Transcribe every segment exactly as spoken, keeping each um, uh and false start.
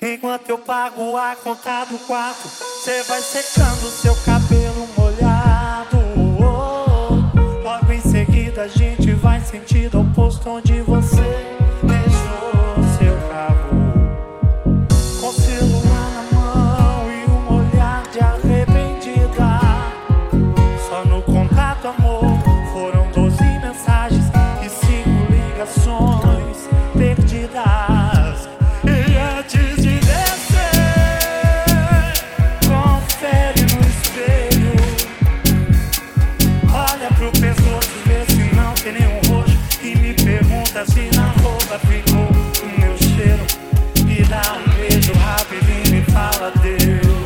Enquanto eu pago a conta do quarto, cê vai secando seu cabelo molhado. Logo em seguida a gente vai sentido ao posto onde você deixou seu carro, com celular na mão e um olhar de arrependida. Só no contato, amor, foram doze mensagens e cinco ligações perdidas. E antes de descer, confere no espelho, olha pro pescoço, vê se não tem nenhum roxo, e me pergunta se na roupa ficou o meu cheiro. Me dá um beijo rapidinho e me fala Deus,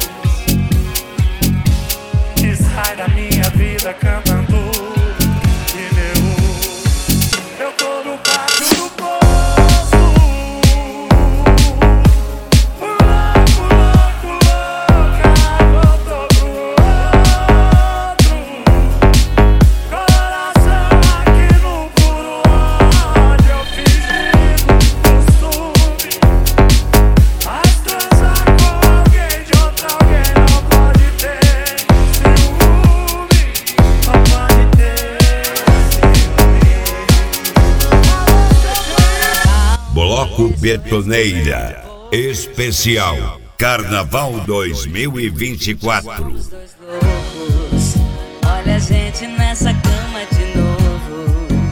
e sai da minha vida cantando pneus. Eu tô no pátio do poço, louco, louco, louca, voltou pro outro coração aqui no puro ódio. Eu fingi costume, mas transar com alguém de outro alguém não pode ter ciúme, não pode ter Bloco Betoneira Especial Carnaval dois mil e vinte e quatro. Os dois loucos, olha a gente nessa cama de novo.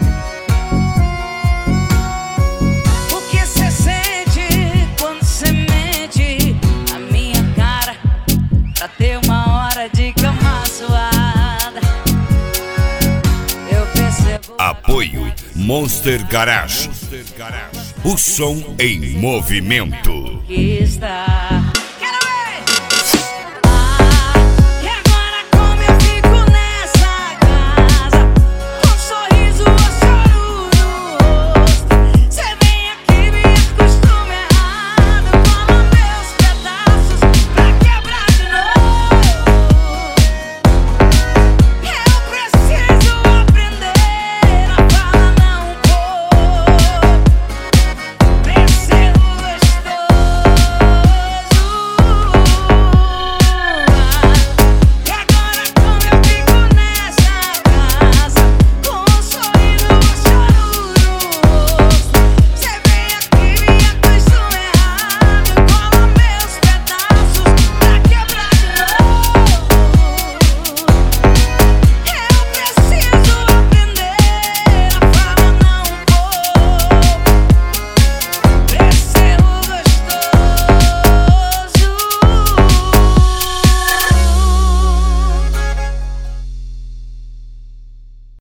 O que cê sente quando cê mente a minha cara pra ter uma hora de cama suada? Eu percebo. Apoio Monster Garage. O som em movimento. Que está